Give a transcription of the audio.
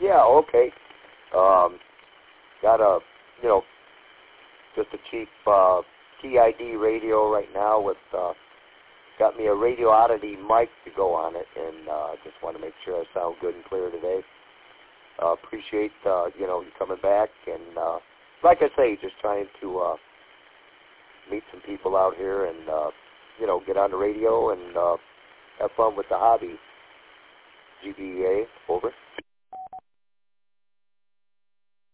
Yeah, okay. Got a, just a cheap TID radio right now with, got me a Radio Oddity mic to go on it, and just want to make sure I sound good and clear today. Appreciate, you coming back, and like I say, just trying to meet some people out here and, get on the radio and have fun with the hobby. GBA, over.